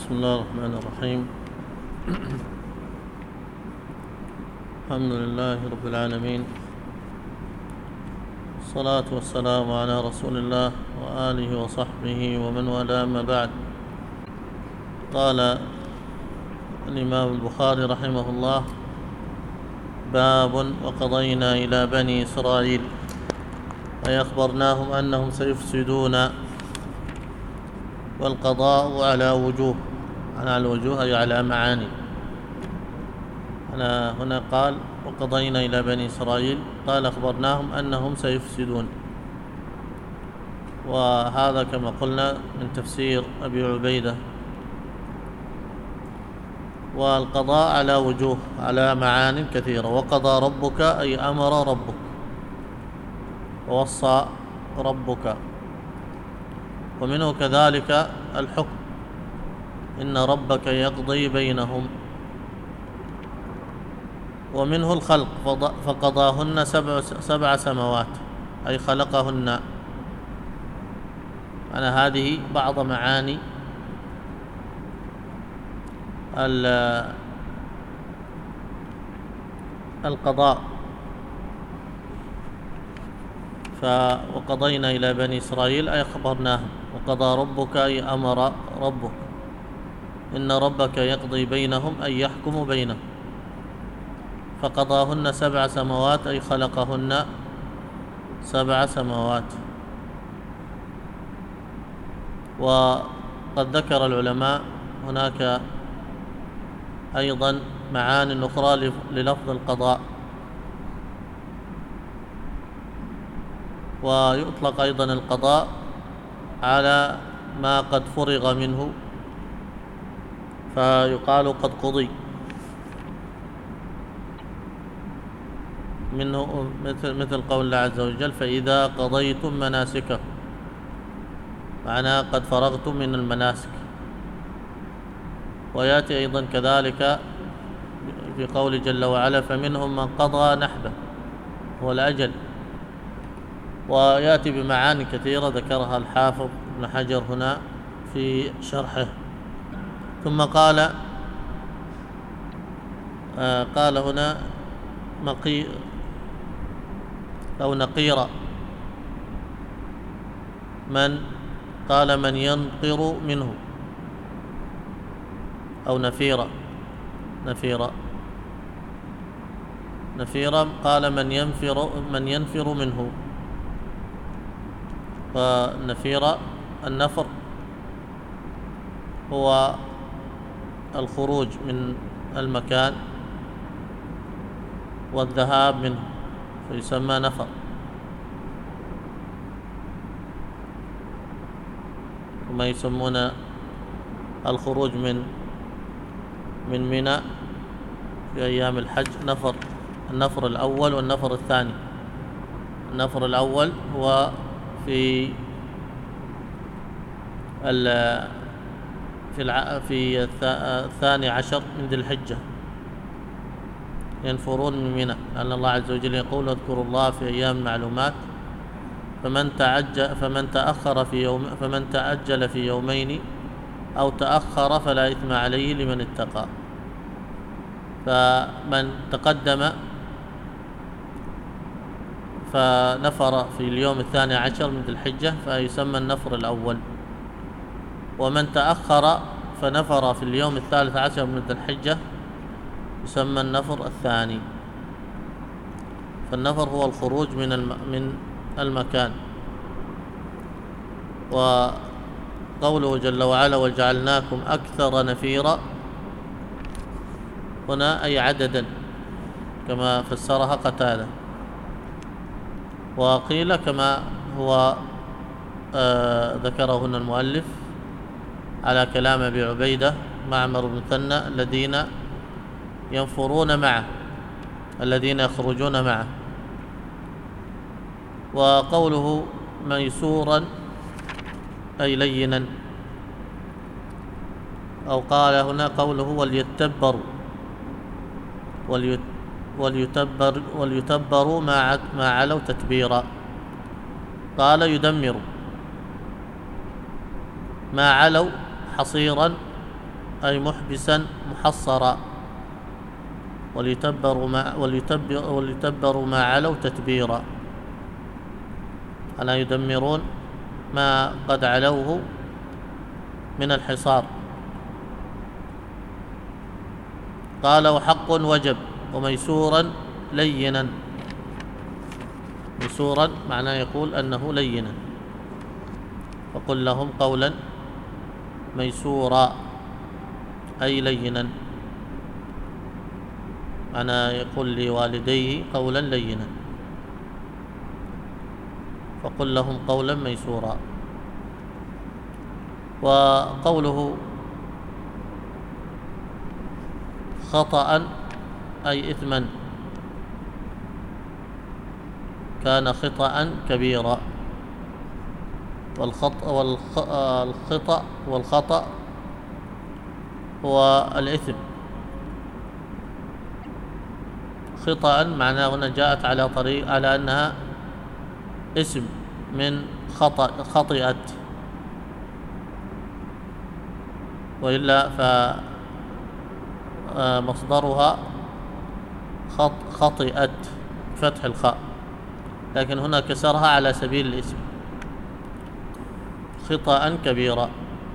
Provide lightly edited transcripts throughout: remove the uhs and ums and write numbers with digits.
بسم الله الرحمن الرحيم. الحمد لله رب العالمين، الصلاة والسلام على رسول الله وآله وصحبه ومن والاه، ما بعد. قال الإمام البخاري رحمه الله: باب وقضينا إلى بني إسرائيل أي أخبرناهم أنهم سيفسدون. والقضاء على وجوه، على الوجوه أي على معاني. هنا قال وقضينا إلى بني إسرائيل، قال أخبرناهم أنهم سيفسدون، وهذا كما قلنا من تفسير أبي عبيدة. والقضاء على وجوه، على معان كثيرة. وقضى ربك أي أمر ربك، ووصى ربك. ومنه كذلك الحكم، إن ربك يقضي بينهم. ومنه الخلق، فقضاهن سبع سماوات أي خلقهن. أنا هذه بعض معاني القضاء. وقضينا إلى بني إسرائيل أي أخبرناهم. وقضى ربك أي أمر ربك. إن ربك يقضي بينهم أي يحكم بينهم. فقضاهن سبع سماوات أي خلقهن سبع سماوات. وقد ذكر العلماء هناك أيضا معان أخرى للفظ القضاء، ويطلق أيضا القضاء على ما قد فرغ منه، فيقال قد قضي. منه مثل قول الله عز وجل: فإذا قضيتم مناسككم، معناه قد فرغتم من المناسك. ويأتي أيضا كذلك في قول جل وعلا: فمنهم من قضى نحبه، هو الأجل. ويأتي بمعاني كثيرة ذكرها الحافظ ابن حجر هنا في شرحه. ثم قال هنا نقيرا. من قال من ينقر منه، أو نفيرا قال من ينفر منه. فالنفير، النفر هو الخروج من المكان والذهاب منه، فيسمى نفر. كما يسمون الخروج من منى في أيام الحج نفر. النفر الأول والنفر الثاني. النفر الأول هو في الثاني عشر من ذي الحجة، ينفرون من منى، لأن الله عز وجل يقول: اذكروا الله في أيام معلومات، فمن تأجل في يومين أو تأخر فلا إثم عليه لمن اتقى. فمن تقدم فنفر في اليوم الثاني عشر من ذي الحجة فيسمى النفر الأول. ومن تأخر فنفر في اليوم الثالث عشر من ذي الحجة يسمى النفر الثاني. فالنفر هو الخروج من المكان. وقوله جل وعلا: وجعلناكم أكثر نفيرا، هنا أي عددا، كما فسرها قتادة. وقيل كما هو ذكره هنا المؤلف على كلام أبي عبيدة معمر بن مثنى: الذين ينفرون معه، الذين يخرجون معه. وقوله ميسورا أي لينا. أو قال هنا قوله وليتبروا ما علوا تتبيرا. قال يدمر ما علوا حصيرا أي محبسا محصرا، وليتبروا ما علوا تتبيرا، ألا يدمرون ما قد علوه من الحصار. قال وحق وجب وميسورا لينا. ميسورا معناه يقول أنه لينا، وقل لهم قولا ميسورا أي لينا، معناه يقول لوالديه قولا لينا، فقل لهم قولا ميسورا. وقوله خطأ أي إثما، كان خطأ كبيرا. والخطأ هو الإثم. خطأ معناه هنا جاءت على أنها اسم من خطئت، وإلا فمصدرها خطئت فتح الخاء، لكن هنا كسرها على سبيل الاسم. خطأ كبيرا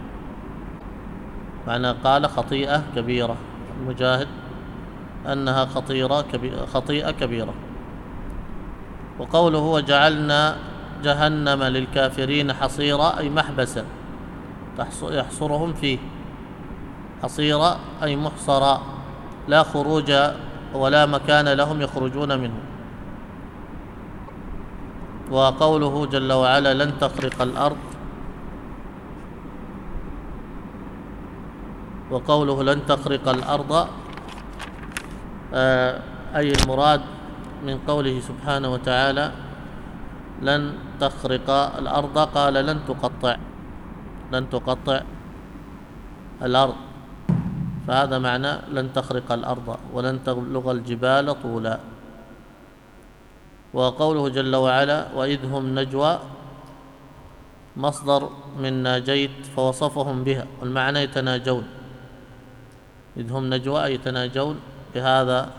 معنى قال خطيئة كبيرة، المجاهد أنها خطيئة كبيرة. وقوله وجعلنا جهنم للكافرين حصيرا أي محبسا يحصرهم فيه. حصيرا أي محصرا، لا خروج ولا مكان لهم يخرجون منه. وقوله جل وعلا لن تخرق الأرض، وقوله لن تخرق الأرض أي المراد من قوله سبحانه وتعالى لن تخرق الأرض، قال لن تقطع الأرض، فهذا معنى لن تخرق الأرض ولن تبلغ الجبال طولا. وقوله جل وعلا وإذ هم نجوى مصدر من ناجيت فوصفهم بها، والمعنى يتناجون. إذ هم نجوى يتناجون بهذا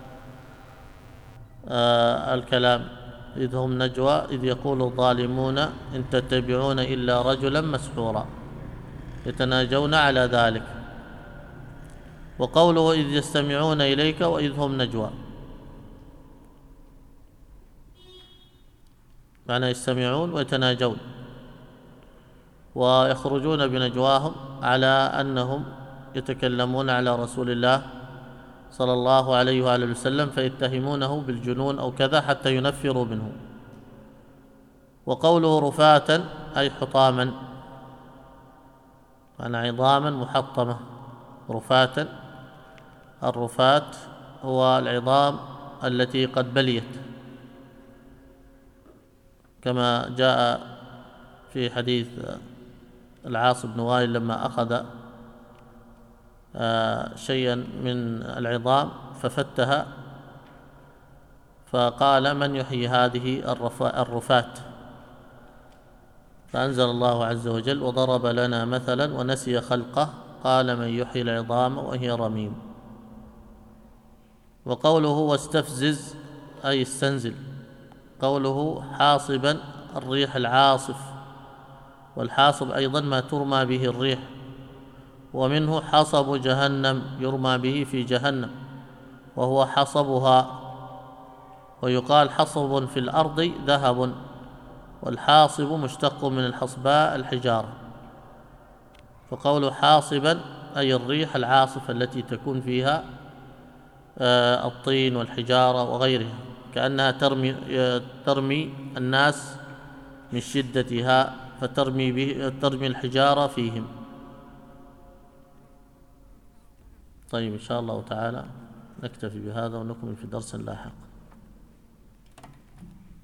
الكلام. إذ هم نجوى إذ يقول الظالمون إن تتبعون إلا رجلا مسحورا، يتناجون على ذلك. وقوله إذ يستمعون إليك وإذ هم نجوى، معنى يستمعون ويتناجون ويخرجون بنجواهم على أنهم يتكلمون على رسول الله صلى الله عليه وآله وسلم، فيتهمونه بالجنون أو كذا حتى ينفروا منه. وقوله رفاتا أي حطاما، معنى عظاما محطمة. رفاتا، الرفات هو العظام التي قد بليت، كما جاء في حديث العاص بن وائل لما أخذ شيئا من العظام ففتها فقال من يحيي هذه الرفات، فأنزل الله عز وجل وضرب لنا مثلا ونسي خلقه قال من يحيي العظام وهي رميم. وقوله واستفزز أي استنزل. قوله حاصبا الريح العاصف، والحاصب أيضا ما ترمى به الريح، ومنه حصب جهنم يرمى به في جهنم وهو حصبها. ويقال حصب في الأرض ذهب، والحاصب مشتق من الحصباء الحجارة. فقول حاصبا أي الريح العاصفة التي تكون فيها الطين والحجارة وغيرها، كأنها ترمي الناس من شدتها ترمي الحجارة فيهم. طيب إن شاء الله تعالى نكتفي بهذا ونكمل في درس لاحق.